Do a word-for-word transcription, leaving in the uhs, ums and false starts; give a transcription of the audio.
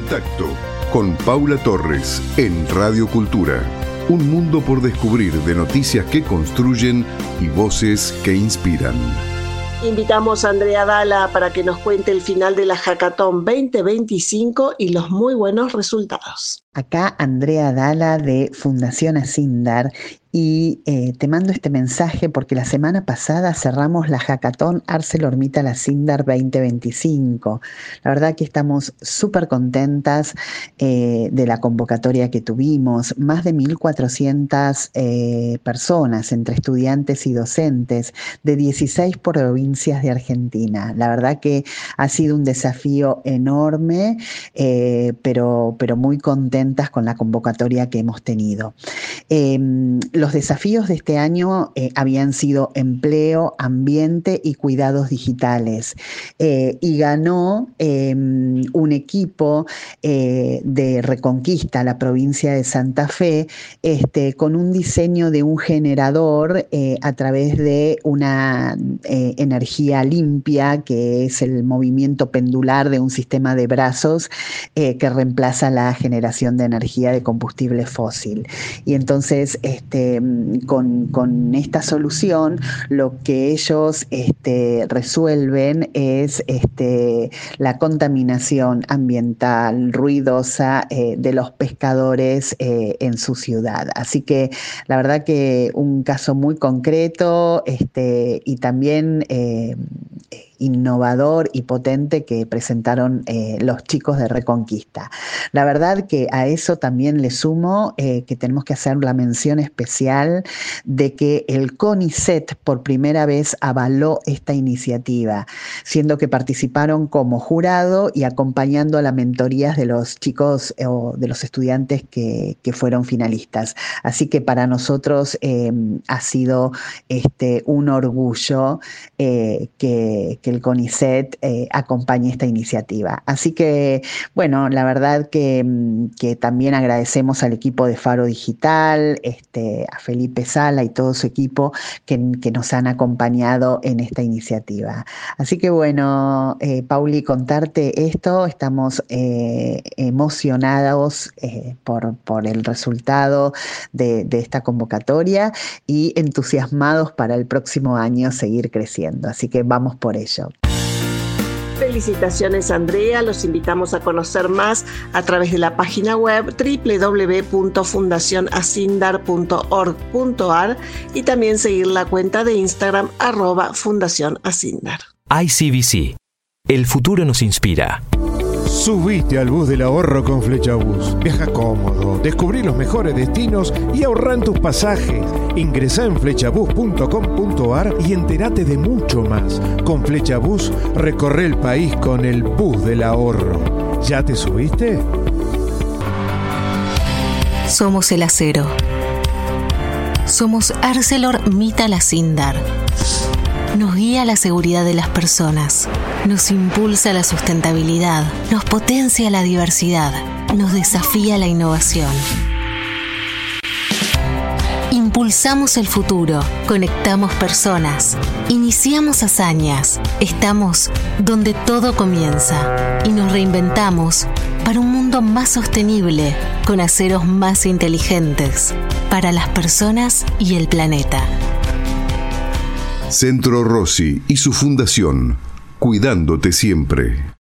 Contacto con Paula Torres en Radio Cultura. Un mundo por descubrir de noticias que construyen y voces que inspiran. Invitamos a Andrea Dalla para que nos cuente el final de la Hackathon veinte veinticinco y los muy buenos resultados. Acá Andrea Dalla de Fundación Asindar y eh, te mando este mensaje porque la semana pasada cerramos la Hackathon ArcelorMittal Asindar veinte veinticinco. La verdad que estamos súper contentas eh, de la convocatoria que tuvimos. Más de mil cuatrocientas eh, personas entre estudiantes y docentes de dieciséis provincias de Argentina. La verdad que ha sido un desafío enorme, eh, pero, pero muy contenta con la convocatoria que hemos tenido. Eh, los desafíos de este año eh, habían sido empleo, ambiente y cuidados digitales. Eh, y ganó eh, un equipo eh, de Reconquista, la provincia de Santa Fe, este, con un diseño de un generador eh, a través de una eh, energía limpia, que es el movimiento pendular de un sistema de brazos eh, que reemplaza la generación de energía de combustible fósil. Y entonces este, con, con esta solución lo que ellos este, resuelven es este, la contaminación ambiental ruidosa eh, de los pescadores eh, en su ciudad. Así que la verdad que un caso muy concreto este, y también eh, innovador y potente que presentaron eh, los chicos de Reconquista. La verdad que a eso también le sumo eh, que tenemos que hacer la mención especial de que el CONICET por primera vez avaló esta iniciativa, siendo que participaron como jurado y acompañando a las mentorías de los chicos eh, o de los estudiantes que, que fueron finalistas. Así que para nosotros eh, ha sido este, un orgullo eh, que que el CONICET eh, acompañe esta iniciativa. Así que, bueno, la verdad que, que también agradecemos al equipo de Faro Digital, este, a Felipe Sala y todo su equipo que, que nos han acompañado en esta iniciativa. Así que, bueno, eh, Pauli, contarte esto, estamos eh, emocionados eh, por, por el resultado de, de esta convocatoria y entusiasmados para el próximo año seguir creciendo. Así que vamos por ello. Felicitaciones, Andrea. Los invitamos a conocer más a través de la página web doble u doble u doble u punto fundación asindar punto org punto a r y también seguir la cuenta de Instagram arroba Fundación Asindar. I C B C. El futuro nos inspira. Subite al bus del ahorro con Flechabús. Viaja cómodo, descubrí los mejores destinos y ahorrá en tus pasajes. Ingresá en flechabús punto com punto a r y entérate de mucho más. Con Flechabús recorre el país con el bus del ahorro. ¿Ya te subiste? Somos el acero. Somos ArcelorMittal Asindar. Nos guía la seguridad de las personas, nos impulsa la sustentabilidad, nos potencia la diversidad, nos desafía la innovación. Impulsamos el futuro, conectamos personas, iniciamos hazañas, estamos donde todo comienza y nos reinventamos para un mundo más sostenible, con aceros más inteligentes, para las personas y el planeta. Centro Rossi y su fundación, cuidándote siempre.